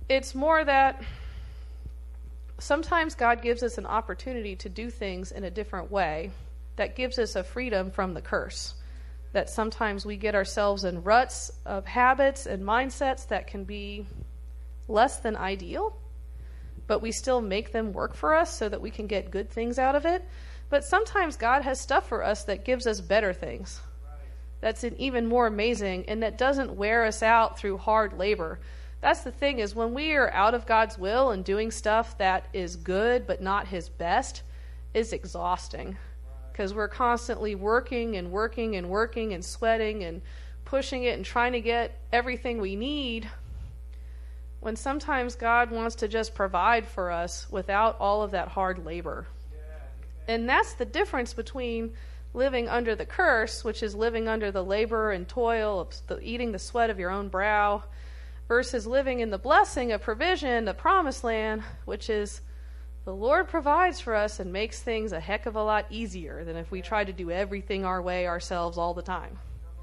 it's more that sometimes God gives us an opportunity to do things in a different way that gives us a freedom from the curse. That sometimes we get ourselves in ruts of habits and mindsets that can be less than ideal, but we still make them work for us so that we can get good things out of it. But sometimes God has stuff for us that gives us better things. That's even more amazing, and that doesn't wear us out through hard labor. That's the thing, is when we are out of God's will and doing stuff that is good but not his best, is exhausting. Because we're constantly working and working and working and sweating and pushing it and trying to get everything we need, when sometimes God wants to just provide for us without all of that hard labor. And that's the difference between living under the curse, which is living under the labor and toil of eating the sweat of your own brow, versus living in the blessing of provision, the promised land, which is the Lord provides for us and makes things a heck of a lot easier than if we try to do everything our way ourselves all the time.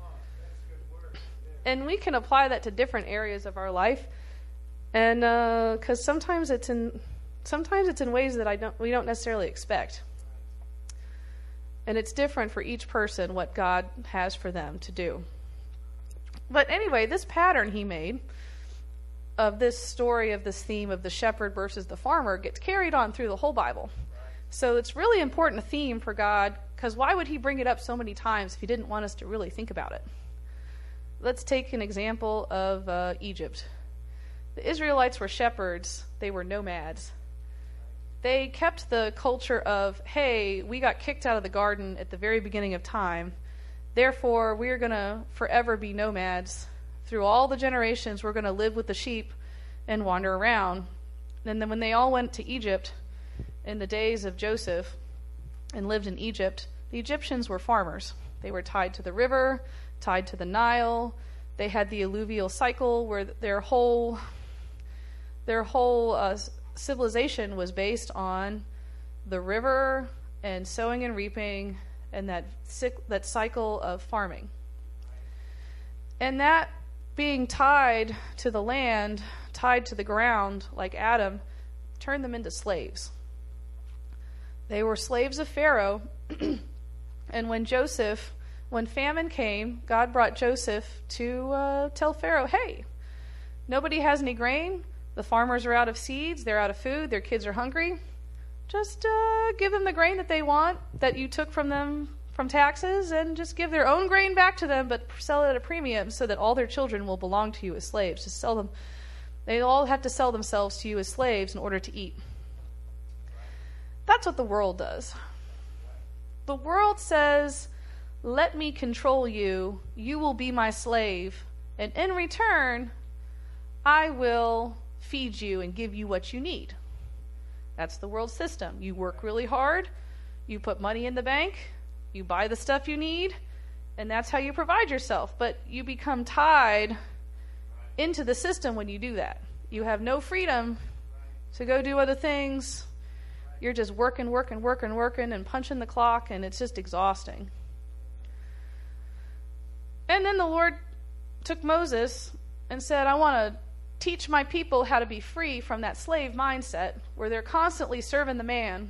And we can apply that to different areas of our life, and because sometimes it's in ways that we don't necessarily expect. And it's different for each person what God has for them to do. But anyway, this pattern he made of this story, of this theme of the shepherd versus the farmer, gets carried on through the whole Bible. So it's really important a theme for God, because why would he bring it up so many times if he didn't want us to really think about it? Let's take an example of Egypt. The Israelites were shepherds. They were nomads. They kept the culture of, hey, we got kicked out of the garden at the very beginning of time. Therefore, we're going to forever be nomads. Through all the generations, we're going to live with the sheep and wander around. And then when they all went to Egypt in the days of Joseph and lived in Egypt, the Egyptians were farmers. They were tied to the river, tied to the Nile. They had the alluvial cycle where their whole civilization was based on the river and sowing and reaping and that cycle of farming. And that being tied to the land, tied to the ground like Adam, turned them into slaves. They were slaves of Pharaoh. And when famine came, God brought Joseph to tell Pharaoh, hey, nobody has any grain. The farmers are out of seeds. They're out of food. Their kids are hungry. Just give them the grain that they want, that you took from them from taxes, and just give their own grain back to them, but sell it at a premium so that all their children will belong to you as slaves. Just sell them. They all have to sell themselves to you as slaves in order to eat. That's what the world does. The world says, let me control you. You will be my slave. And in return, I will feed you and give you what you need. That's the world system. You work really hard. You put money in the bank. You buy the stuff you need. And that's how you provide yourself. But you become tied into the system when you do that. You have no freedom to go do other things. You're just working and punching the clock, and it's just exhausting. And then the Lord took Moses and said, I want to teach my people how to be free from that slave mindset where they're constantly serving the man.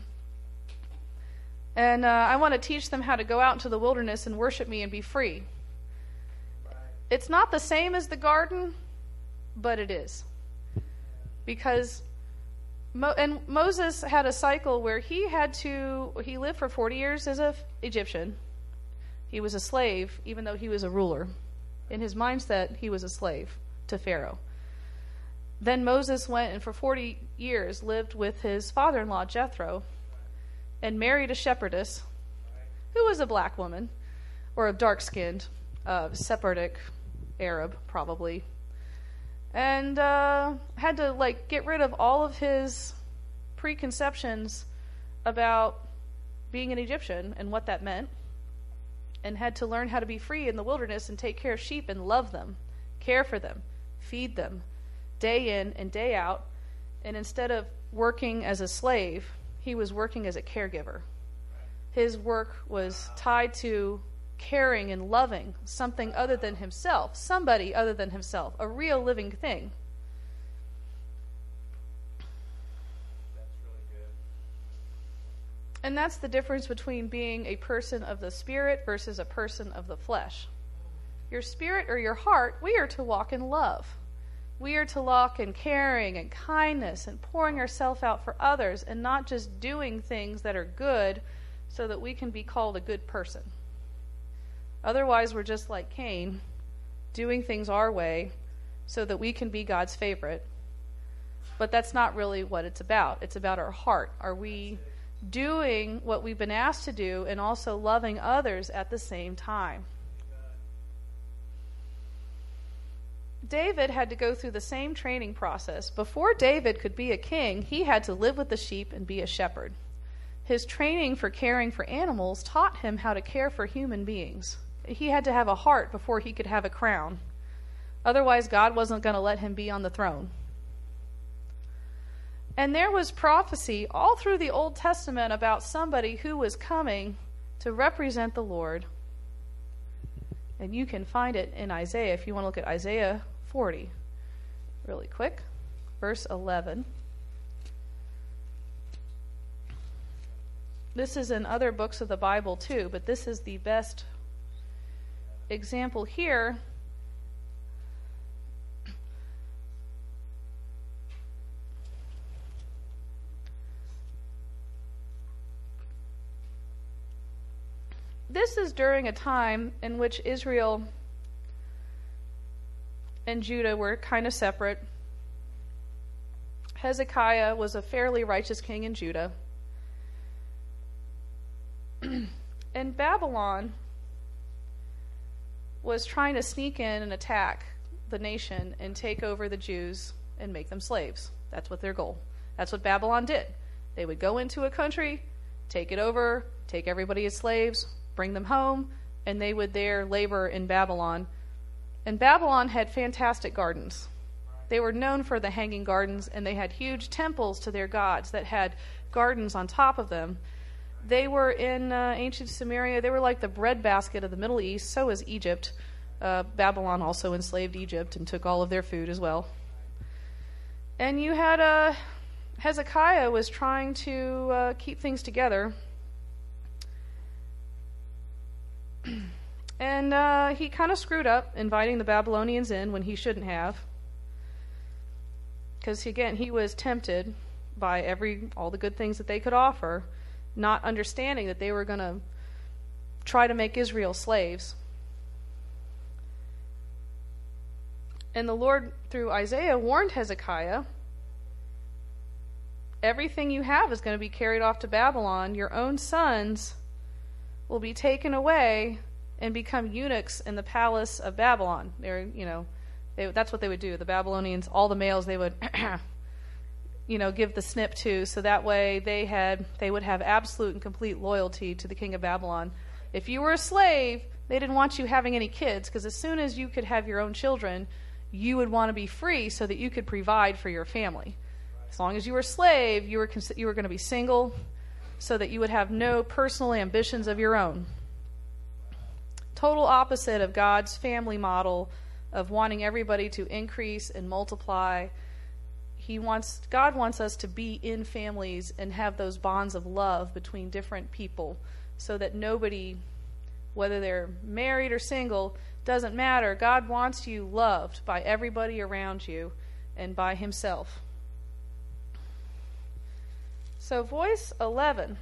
And I want to teach them how to go out into the wilderness and worship me and be free. It's not the same as the garden, but it is. Because Moses had a cycle where he lived for 40 years as an Egyptian. He was a slave, even though he was a ruler. In his mindset, he was a slave to Pharaoh. Then Moses went and for 40 years lived with his father-in-law, Jethro, and married a shepherdess who was a black woman, or a dark-skinned, Sephardic Arab, probably. And had to get rid of all of his preconceptions about being an Egyptian and what that meant, and had to learn how to be free in the wilderness and take care of sheep and love them, care for them, feed them, day in and day out. And instead of working as a slave, he was working as a caregiver. His work was tied to caring and loving something other than himself, somebody other than himself, a real living thing. And that's the difference between being a person of the Spirit versus a person of the flesh. Your spirit or your heart, we are to walk in love. We are to walk in caring and kindness and pouring ourselves out for others and not just doing things that are good so that we can be called a good person. Otherwise, we're just like Cain, doing things our way so that we can be God's favorite. But that's not really what it's about. It's about our heart. Are we doing what we've been asked to do and also loving others at the same time? David had to go through the same training process. Before David could be a king, he had to live with the sheep and be a shepherd. His training for caring for animals taught him how to care for human beings. He had to have a heart before he could have a crown. Otherwise, God wasn't going to let him be on the throne. And there was prophecy all through the Old Testament about somebody who was coming to represent the Lord. And you can find it in Isaiah if you want to look at Isaiah 40 really quick. Verse 11. This is in other books of the Bible too, but this is the best example here. This is during a time in which Israel and Judah were kind of separate. Hezekiah was a fairly righteous king in Judah. And Babylon was trying to sneak in and attack the nation and take over the Jews and make them slaves. That's what their goal. That's what Babylon did. They would go into a country, take it over, take everybody as slaves, bring them home, and they would there labor in Babylon. And Babylon had fantastic gardens. They were known for the hanging gardens, and they had huge temples to their gods that had gardens on top of them. They were in ancient Samaria. They were like the breadbasket of the Middle East. So was Egypt. Babylon also enslaved Egypt and took all of their food as well. And you had Hezekiah was trying to keep things together. And he kind of screwed up inviting the Babylonians in when he shouldn't have. Because, again, he was tempted by all the good things that they could offer, not understanding that they were going to try to make Israel slaves. And the Lord, through Isaiah, warned Hezekiah, everything you have is going to be carried off to Babylon. Your own sons will be taken away and become eunuchs in the palace of Babylon. That's what they would do. The Babylonians, all the males, they would, give the snip to, so that way they would have absolute and complete loyalty to the king of Babylon. If you were a slave, they didn't want you having any kids, because as soon as you could have your own children, you would want to be free so that you could provide for your family. As long as you were a slave, you were going to be single, so that you would have no personal ambitions of your own. Total opposite of God's family model of wanting everybody to increase and multiply. God wants us to be in families and have those bonds of love between different people, so that nobody, whether they're married or single, doesn't matter. God wants you loved by everybody around you and by himself. So voice 11.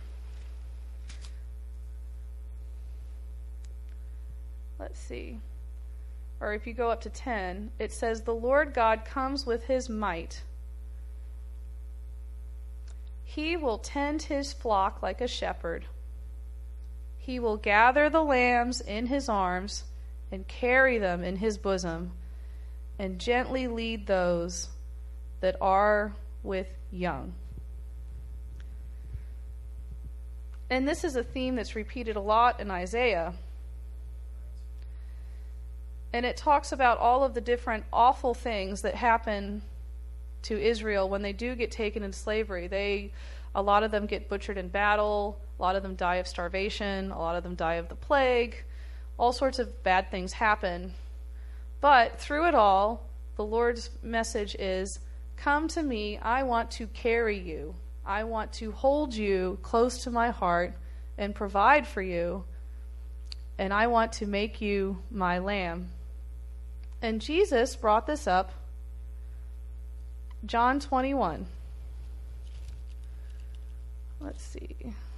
Let's see. Or if you go up to 10, it says, "The Lord God comes with his might. He will tend his flock like a shepherd. He will gather the lambs in his arms and carry them in his bosom, and gently lead those that are with young." And this is a theme that's repeated a lot in Isaiah. And it talks about all of the different awful things that happen to Israel when they do get taken into slavery. A lot of them get butchered in battle. A lot of them die of starvation. A lot of them die of the plague. All sorts of bad things happen. But through it all, the Lord's message is, "Come to me. I want to carry you. I want to hold you close to my heart and provide for you, and I want to make you my lamb. And Jesus brought this up. John 21. Let's see.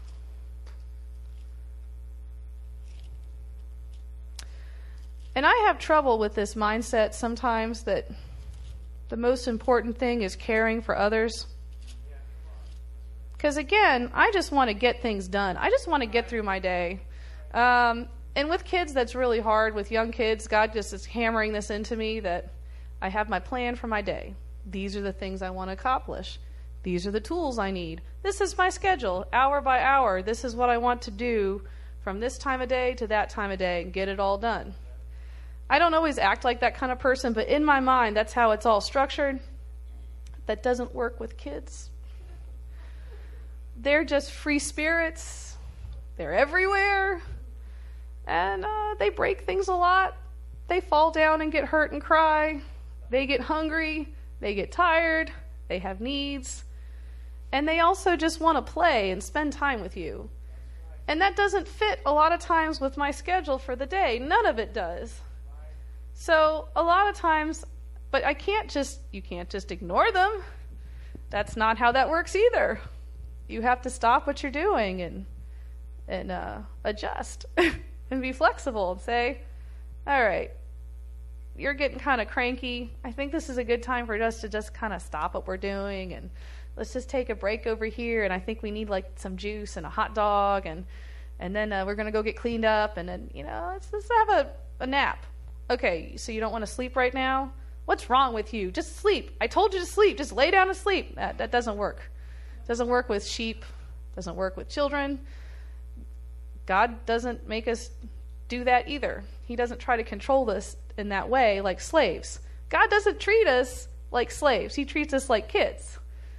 And I have trouble with this mindset sometimes that the most important thing is caring for others. Because again, I just want to get things done. I just want to get through my day. And with kids, that's really hard. With young kids, God just is hammering this into me that I have my plan for my day. These are the things I want to accomplish. These are the tools I need. This is my schedule, hour by hour. This is what I want to do from this time of day to that time of day and get it all done. I don't always act like that kind of person, but in my mind, that's how it's all structured. That doesn't work with kids. They're just free spirits. They're everywhere. And they break things a lot. They fall down and get hurt and cry. They get hungry. They get tired. They have needs. And they also just want to play and spend time with you. And that doesn't fit a lot of times with my schedule for the day. None of it does. So a lot of times, but you can't just ignore them. That's not how that works either. You have to stop what you're doing and adjust and be flexible and say, all right, you're getting kind of cranky. I think this is a good time for us to just kind of stop what we're doing and let's just take a break over here. And I think we need like some juice and a hot dog and then we're going to go get cleaned up and then, let's have a nap. Okay, so you don't want to sleep right now? What's wrong with you? Just sleep. I told you to sleep. Just lay down and sleep. That doesn't work. It doesn't work with sheep. It doesn't work with children. God doesn't make us do that either. He doesn't try to control us in that way like slaves. God doesn't treat us like slaves. He treats us like kids.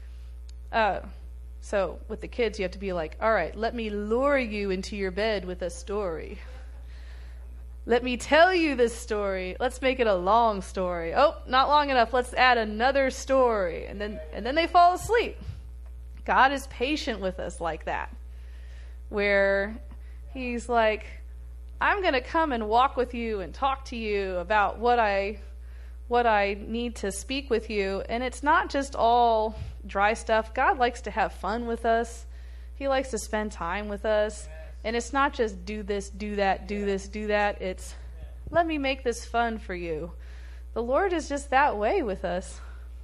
So with the kids, you have to be like, all right, let me lure you into your bed with a story. Let me tell you this story. Let's make it a long story. Oh, not long enough. Let's add another story. And then they fall asleep. God is patient with us like that. Where he's like, I'm going to come and walk with you and talk to you about what I need to speak with you. And it's not just all dry stuff. God likes to have fun with us. He likes to spend time with us. And it's not just do this, do that, do this, do that. It's let me make this fun for you. The Lord is just that way with us.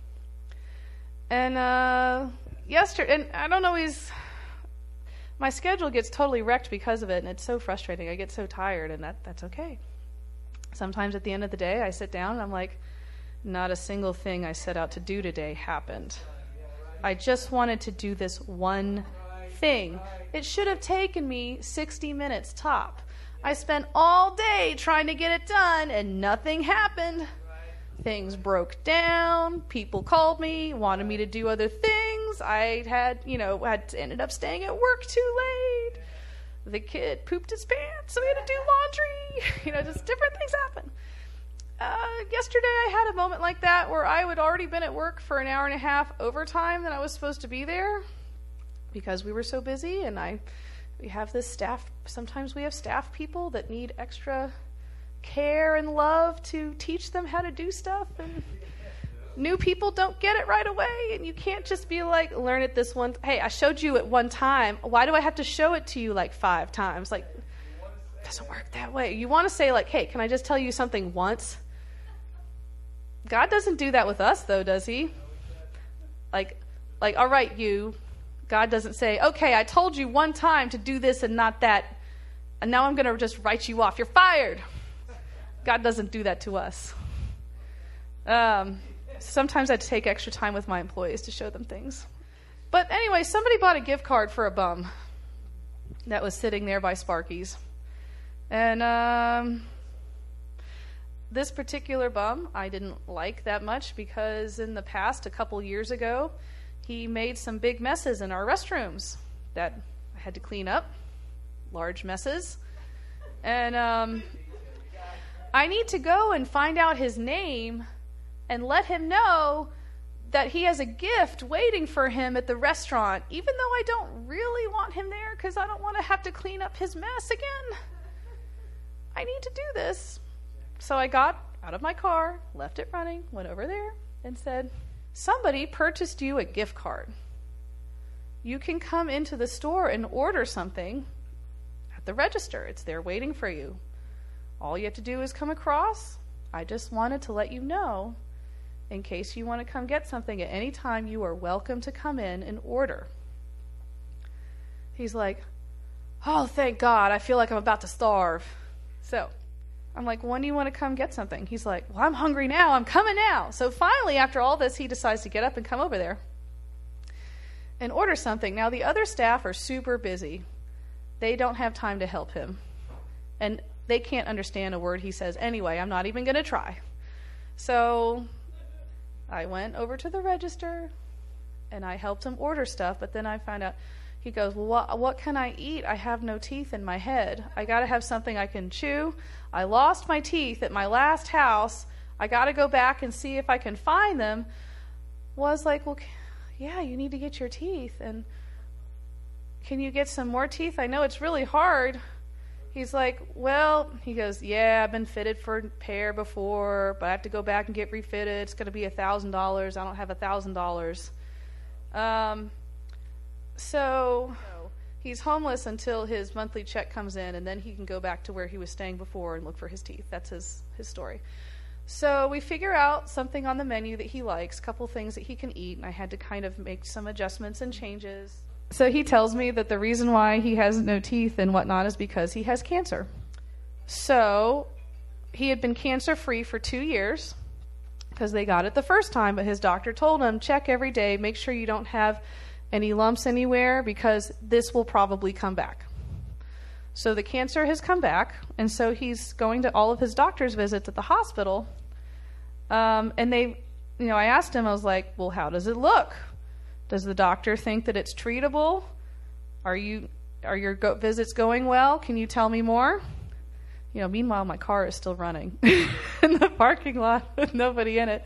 And yesterday, and I don't always, my schedule gets totally wrecked because of it, and it's so frustrating. I get so tired, and that's okay. Sometimes at the end of the day, I sit down and I'm like, not a single thing I set out to do today happened. I just wanted to do this one thing. It should have taken me 60 minutes top. I spent all day trying to get it done and nothing happened. Things broke down. People called me, wanted me to do other things. I had ended up staying at work too late. The kid pooped his pants, so we had to do laundry. Just different things happen. Yesterday I had a moment like that where I had already been at work for an hour and a half overtime than I was supposed to be there. Because we were so busy, and we have this staff. Sometimes we have staff people that need extra care and love to teach them how to do stuff. And new people don't get it right away, and you can't just be like, learn it this one. Hey, I showed you it one time. Why do I have to show it to you like 5 times? Like, it doesn't work that way. You want to say like, hey, can I just tell you something once? God doesn't do that with us, though, does he? Like, all right, you. God doesn't say, okay, I told you one time to do this and not that, and now I'm going to just write you off. You're fired. God doesn't do that to us. Sometimes I take extra time with my employees to show them things. But anyway, somebody bought a gift card for a bum that was sitting there by Sparky's. And this particular bum I didn't like that much because in the past, a couple years ago, he made some big messes in our restrooms that I had to clean up, large messes. And I need to go and find out his name and let him know that he has a gift waiting for him at the restaurant, even though I don't really want him there because I don't want to have to clean up his mess again. I need to do this. So I got out of my car, left it running, went over there, and said, somebody purchased you a gift card. You can come into the store and order something at the register. It's there waiting for you. All you have to do is come across. I just wanted to let you know, in case you want to come get something at any time, you are welcome to come in and order. He's like, oh, thank God, I feel like I'm about to starve. So I'm like, when do you want to come get something? He's like, well, I'm hungry now. I'm coming now. So finally, after all this, he decides to get up and come over there and order something. Now, the other staff are super busy. They don't have time to help him. And they can't understand a word he says anyway. I'm not even going to try. So I went over to the register, and I helped him order stuff. But then I found out, he goes, well, what can I eat? I have no teeth in my head. I got to have something I can chew. I lost my teeth at my last house. I got to go back and see if I can find them. Was like, well, yeah, you need to get your teeth. And can you get some more teeth? I know it's really hard. He's like, well, he goes, yeah, I've been fitted for a pair before, but I have to go back and get refitted. It's going to be $1,000. I don't have $1,000. So he's homeless until his monthly check comes in, and then he can go back to where he was staying before and look for his teeth. That's his story. So we figure out something on the menu that he likes, a couple things that he can eat, and I had to kind of make some adjustments and changes. So he tells me that the reason why he has no teeth and whatnot is because he has cancer. So he had been cancer-free for 2 years because they got it the first time, but his doctor told him, check every day, make sure you don't have any lumps anywhere because this will probably come back. So the cancer has come back, and so he's going to all of his doctor's visits at the hospital. And they, I asked him, I was like, well, how does it look? Does the doctor think that it's treatable? Are your visits going well? Can you tell me more? Meanwhile, my car is still running in the parking lot with nobody in it.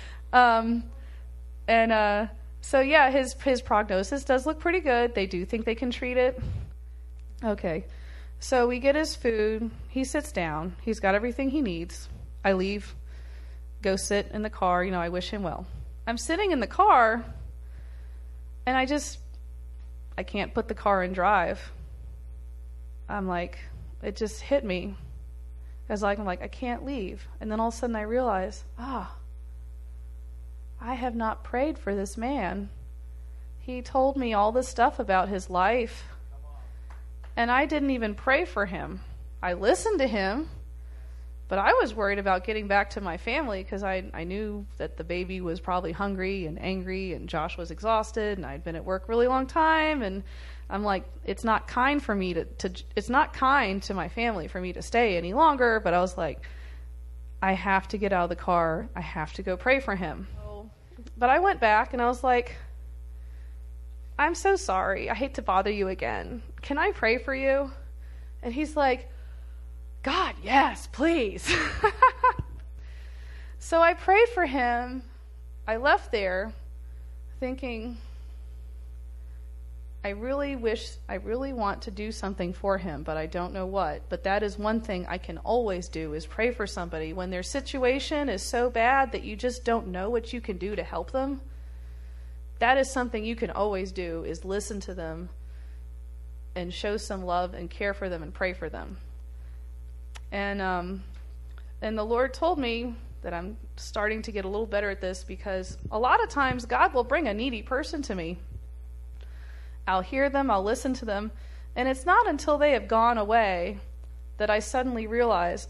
So yeah, his prognosis does look pretty good. They do think they can treat it. Okay. So we get his food. He sits down. He's got everything he needs. I leave, go sit in the car. I wish him well. I'm sitting in the car, and I can't put the car in drive. I'm like, it just hit me. I'm like, I can't leave. And then all of a sudden I realize, I have not prayed for this man. He told me all this stuff about his life, and I didn't even pray for him. I listened to him, but I was worried about getting back to my family because I knew that the baby was probably hungry and angry, and Josh was exhausted, and I'd been at work a really long time, and I'm like, it's not kind for me it's not kind to my family for me to stay any longer, but I was like, I have to get out of the car. I have to go pray for him. But I went back and I was like, I'm so sorry. I hate to bother you again. Can I pray for you? And he's like, God, yes, please. So I prayed for him. I left there thinking, I really want to do something for him, but I don't know what. But that is one thing I can always do, is pray for somebody. When their situation is so bad that you just don't know what you can do to help them, that is something you can always do, is listen to them and show some love and care for them and pray for them. And the Lord told me that I'm starting to get a little better at this, because a lot of times God will bring a needy person to me. I'll hear them, I'll listen to them, and it's not until they have gone away that I suddenly realize,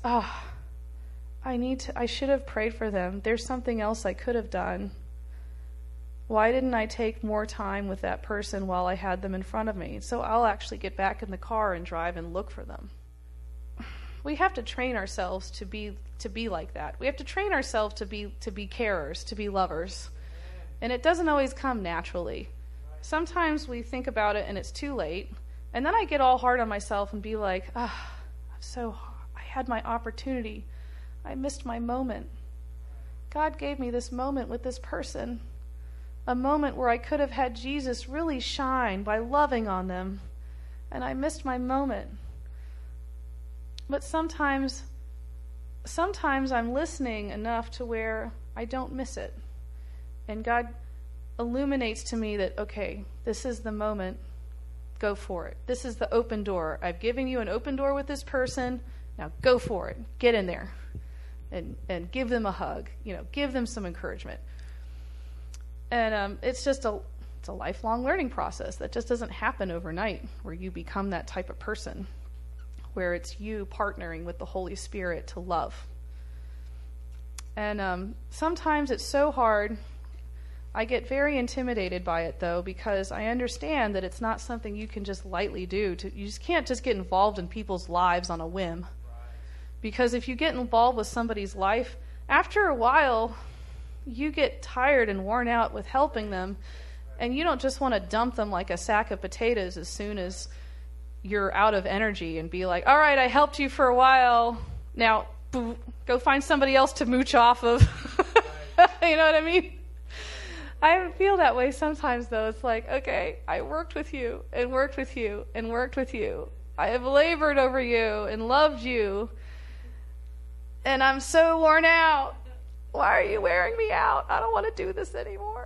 I should have prayed for them. There's something else I could have done. Why didn't I take more time with that person while I had them in front of me? So I'll actually get back in the car and drive and look for them. We have to train ourselves to be like that. We have to train ourselves to be carers, to be lovers. And it doesn't always come naturally. Sometimes we think about it and it's too late. And then I get all hard on myself and be like, I had my opportunity. I missed my moment. God gave me this moment with this person. a moment where I could have had Jesus really shine by loving on them, and I missed my moment. But sometimes I'm listening enough to where I don't miss it. And God illuminates to me that, okay, this is the moment. Go for it. This is the open door. I've given you an open door with this person. Now go for it. Get in there and give them a hug. Give them some encouragement. And it's a lifelong learning process that just doesn't happen overnight, where you become that type of person, where it's you partnering with the Holy Spirit to love. And sometimes it's so hard. I get very intimidated by it, though, because I understand that it's not something you can just lightly do. You just can't just get involved in people's lives on a whim. Because if you get involved with somebody's life, after a while, you get tired and worn out with helping them, and you don't just want to dump them like a sack of potatoes as soon as you're out of energy and be like, all right, I helped you for a while. Now, go find somebody else to mooch off of. You know what I mean? I feel that way sometimes, though. It's like, okay, I worked with you and worked with you and worked with you. I have labored over you and loved you, and I'm so worn out. Why are you wearing me out? I don't want to do this anymore.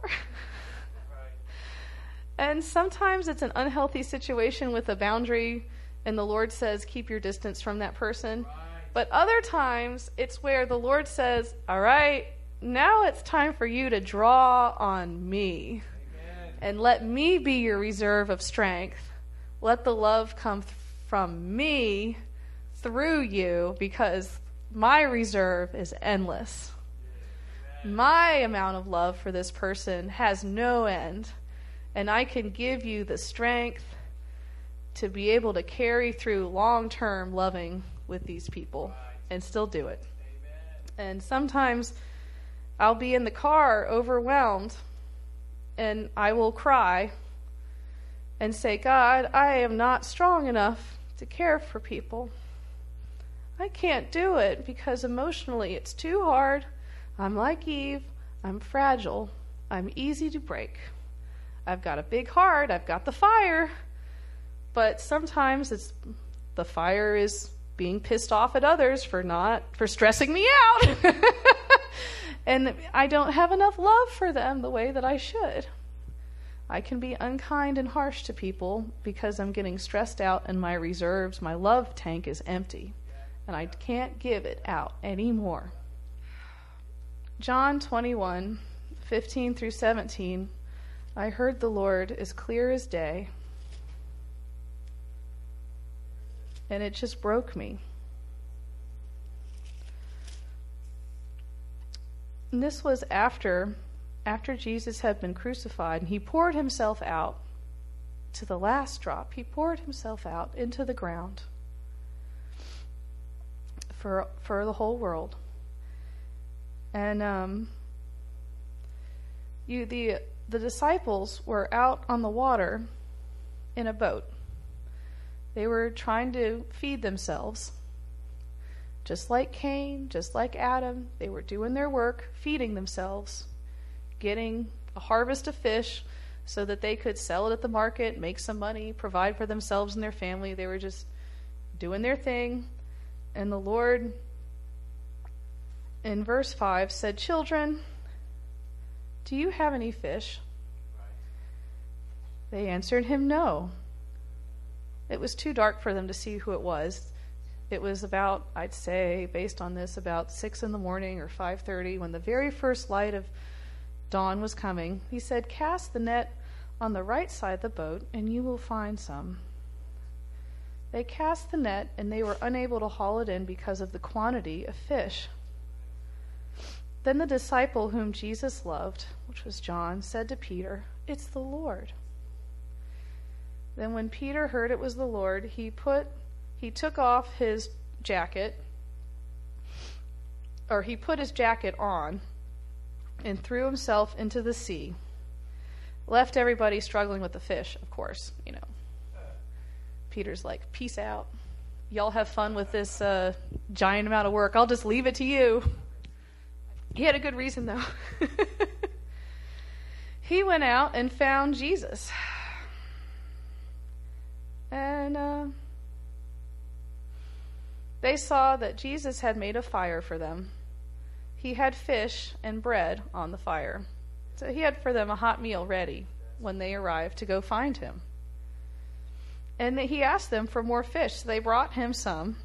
And sometimes it's an unhealthy situation with a boundary, and the Lord says, keep your distance from that person. But other times, it's where the Lord says, all right, now it's time for you to draw on me. Amen. And let me be your reserve of strength. Let the love come from me through you, because my reserve is endless. Amen. My amount of love for this person has no end. And I can give you the strength to be able to carry through long-term loving with these people and still do it. Amen. And sometimes I'll be in the car overwhelmed, and I will cry and say, God, I am not strong enough to care for people. I can't do it because emotionally it's too hard. I'm like Eve. I'm fragile. I'm easy to break. I've got a big heart. I've got the fire. But sometimes the fire is being pissed off at others for stressing me out. And I don't have enough love for them the way that I should. I can be unkind and harsh to people because I'm getting stressed out and my reserves, my love tank is empty. And I can't give it out anymore. John 21:15 through 17. I heard the Lord as clear as day. And it just broke me. And this was after Jesus had been crucified, and he poured himself out to the last drop. He poured himself out into the ground for the whole world. And the disciples were out on the water in a boat. They were trying to feed themselves. Just like Cain, just like Adam, they were doing their work, feeding themselves, getting a harvest of fish so that they could sell it at the market, make some money, provide for themselves and their family. They were just doing their thing. And the Lord, in verse 5, said, "Children, do you have any fish?" They answered him, "No." It was too dark for them to see who it was. It was about, I'd say, based on this, about 6 in the morning or 5:30, when the very first light of dawn was coming. He said, "Cast the net on the right side of the boat, and you will find some." They cast the net, and they were unable to haul it in because of the quantity of fish. Then the disciple whom Jesus loved, which was John, said to Peter, "It's the Lord." Then when Peter heard it was the Lord, he took off his jacket, or he put his jacket on and threw himself into the sea. Left everybody struggling with the fish, of course, Peter's like, "Peace out. Y'all have fun with this giant amount of work. I'll just leave it to you." He had a good reason, though. he went out and found Jesus. And they saw that Jesus had made a fire for them. He had fish and bread on the fire. So he had for them a hot meal ready when they arrived to go find him. And he asked them for more fish. So they brought him some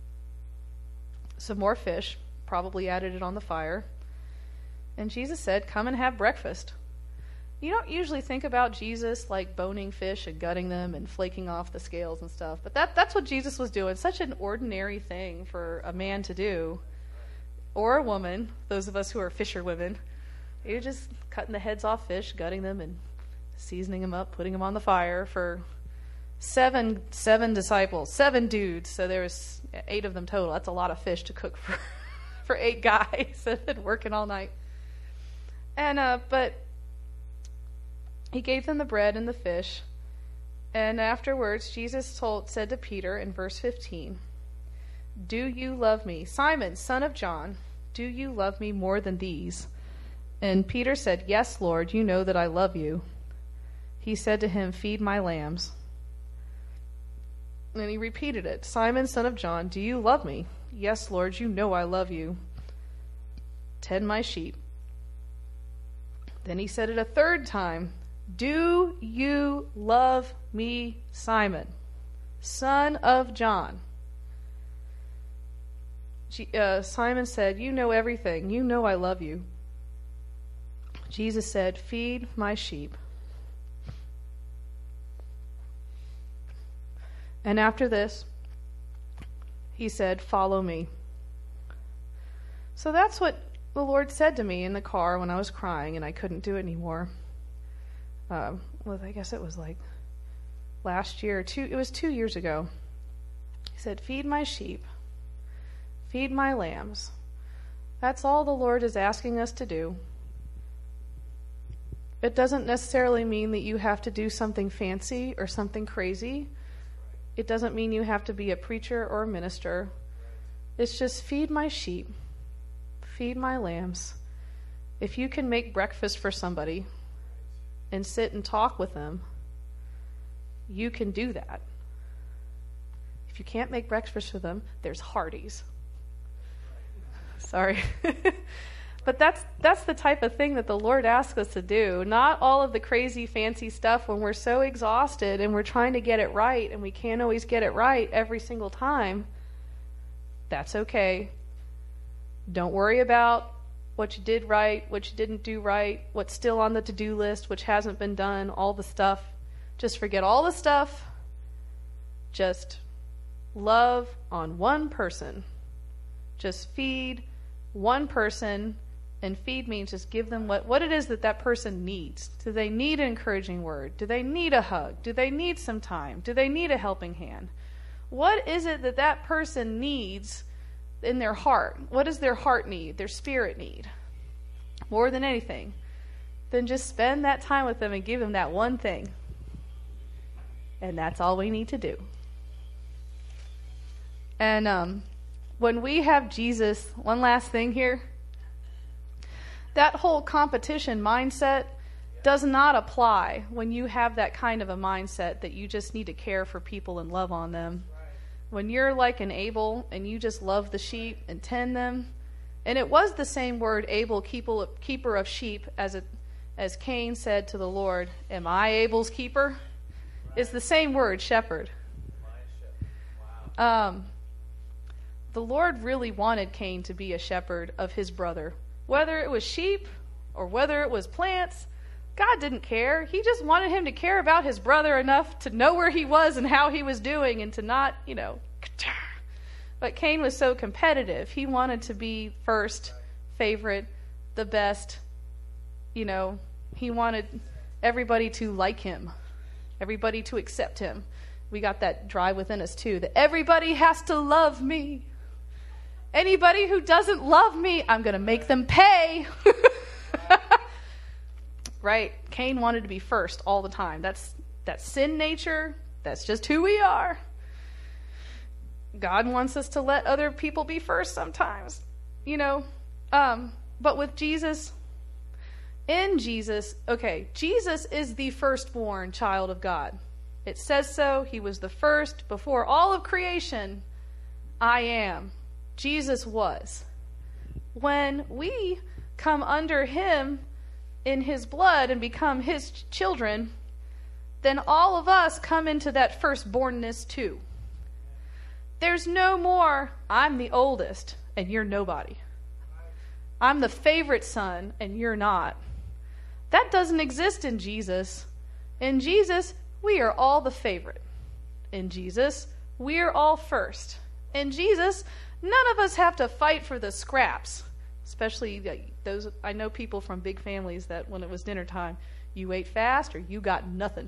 more fish, probably added it on the fire. And Jesus said, "Come and have breakfast." You don't usually think about Jesus like boning fish and gutting them and flaking off the scales and stuff. But that's what Jesus was doing. Such an ordinary thing for a man to do. Or a woman, those of us who are fisher women. You're just cutting the heads off fish, gutting them, and seasoning them up, putting them on the fire for seven disciples, 7 dudes. So there was 8 of them total. That's a lot of fish to cook for 8 guys that had been working all night. And but he gave them the bread and the fish. And afterwards, Jesus said to Peter in verse 15, "Do you love me? Simon, son of John, do you love me more than these?" And Peter said, "Yes, Lord, you know that I love you." He said to him, "Feed my lambs." And he repeated it, "Simon, son of John, do you love me?" "Yes, Lord, you know I love you." "Tend my sheep." Then he said it a third time, "Do you love me, Simon, son of John?" Simon said, "You know everything. You know I love you." Jesus said, "Feed my sheep." And after this, he said, "Follow me." So that's what the Lord said to me in the car when I was crying and I couldn't do it anymore. I guess it was like last year, it was 2 years ago. He said, "Feed my sheep, feed my lambs." That's all the Lord is asking us to do. It doesn't necessarily mean that you have to do something fancy or something crazy. It doesn't mean you have to be a preacher or a minister. It's just feed my sheep, feed my lambs. If you can make breakfast for somebody and sit and talk with them, you can do that. If you can't make breakfast for them, there's Hardee's. Sorry. But that's the type of thing that the Lord asks us to do. Not all of the crazy fancy stuff when we're so exhausted and we're trying to get it right and we can't always get it right every single time. That's okay. Don't worry about what you did right, what you didn't do right, what's still on the to-do list, which hasn't been done, all the stuff. Just forget all the stuff. Just love on one person. Just feed one person. And feed means just give them what it is that person needs. Do they need an encouraging word? Do they need a hug? Do they need some time? Do they need a helping hand? What is it that person needs in their heart? What does their heart need, their spirit need? More than anything, then just spend that time with them and give them that one thing. And that's all we need to do. And when we have Jesus, one last thing here, that whole competition mindset does not apply when you have that kind of a mindset that you just need to care for people and love on them. When you're like an Abel and you just love the sheep and tend them, and it was the same word, Abel, keeper of sheep, as Cain said to the Lord, "Am I Abel's keeper?" It's the same word, shepherd. The Lord really wanted Cain to be a shepherd of his brother. Whether it was sheep or whether it was plants, God didn't care. He just wanted him to care about his brother enough to know where he was and how he was doing and to not, But Cain was so competitive. He wanted to be first, favorite, the best. He wanted everybody to like him, everybody to accept him. We got that drive within us too, that everybody has to love me. Anybody who doesn't love me, I'm going to make them pay. Right? Cain wanted to be first all the time. That's sin nature. That's just who we are. God wants us to let other people be first sometimes. But with Jesus, In Jesus, okay, Jesus is the firstborn child of God. It says so. He was the first before all of creation. I am. Jesus was. When we come under him in his blood and become his children, then all of us come into that firstbornness too. There's no more, I'm the oldest and you're nobody. I'm the favorite son and you're not. That doesn't exist in Jesus. In Jesus, we are all the favorite. In Jesus, we are all first. In Jesus, none of us have to fight for the scraps. Especially those, I know people from big families that when it was dinner time, you ate fast or you got nothing.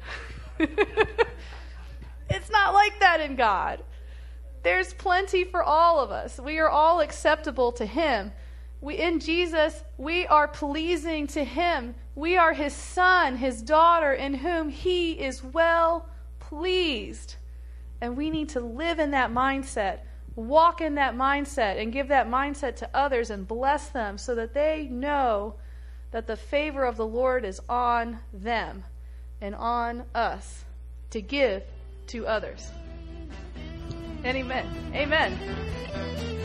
It's not like that in God. There's plenty for all of us. We are all acceptable to him. In Jesus, we are pleasing to him. We are his son, his daughter, in whom he is well pleased. And we need to live in that mindset, walk in that mindset, and give that mindset to others and bless them so that they know that the favor of the Lord is on them and on us to give to others. And amen. Amen.